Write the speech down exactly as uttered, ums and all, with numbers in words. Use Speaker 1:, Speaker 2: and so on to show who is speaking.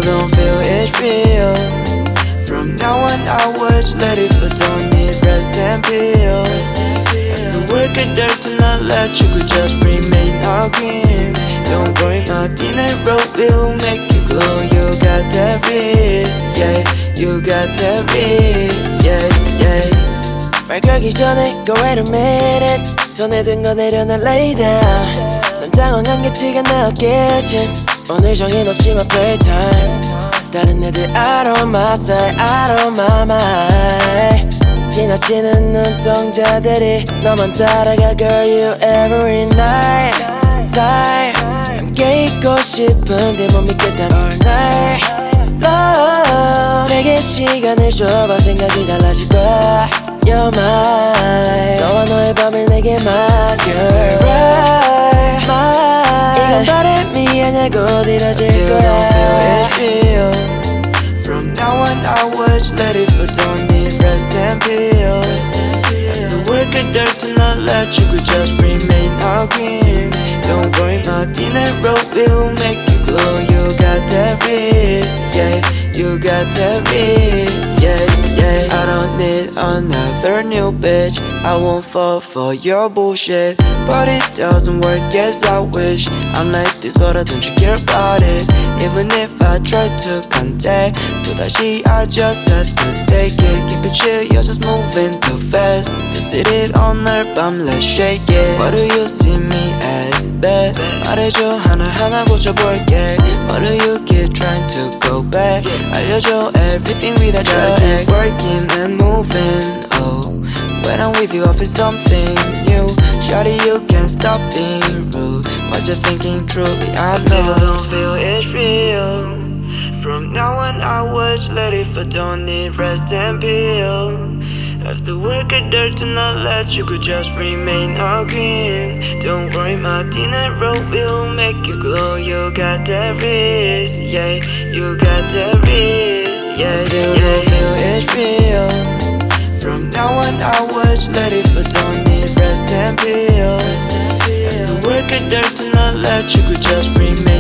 Speaker 1: don't feel it's real. From now on I was ready for don't need rest and pills. After work and dirt to not let you could just remain all green. Don't worry, my D N A road will make you glow. You got that wrist, yeah. You got that wrist, yeah, yeah. 말 걸기 전에 go wait a minute. 손에 든 거 내려놔 lay down. 넌 당황한 게 티가 나겠지. 오늘 정해놓지 마 playtime. 다른 애들 out on my side, out on my mind. 지나치는 눈동자들이 너만 따라가 girl you every night time. 함께 있고 싶은데 못 믿겠다 all night love. 내게 시간을 줘봐 생각이 달라질 거야. You're mine. 너와 너의 밤을 내게 맡겨 right mine. 이건 바람이 아니고 어디라질 거야. Still don't feel it's real. From now on I was ready for don't need rest and pills. After work and dirt to not let you could just remain all green. Don't worry, my D N A road will make you glow. You got that wrist, yeah. You got that wrist, yeah, yeah. I don't need another new bitch. I won't fall for your bullshit. But it doesn't work as I wish. I'm like this but I don't you care about it. Even if I try to contact 또다시 I just have to take it. Keep it chill, you're just moving too fast. Don't sit it on 날 밤, let's shake it. What do you see me as? Bad 말해줘 하나하나 고쳐볼게. What do you keep trying to go back? 알려줘 everything without your ex. Working and moving, oh. When I'm with you I feel something new. Shawty you can't stop being rude. What you're thinking truly I know. Still don't feel it's real. From now on I was ready for don't need rest and pill. After work and dirt to not let you could just remain all green. Don't worry, my D N A road will make you glow. You got that wrist, yeah. You got that wrist, yeah. I still yeah. don't feel it's real. From now on I was ready for don't need rest and pills. After work and dirt to not let you could just remain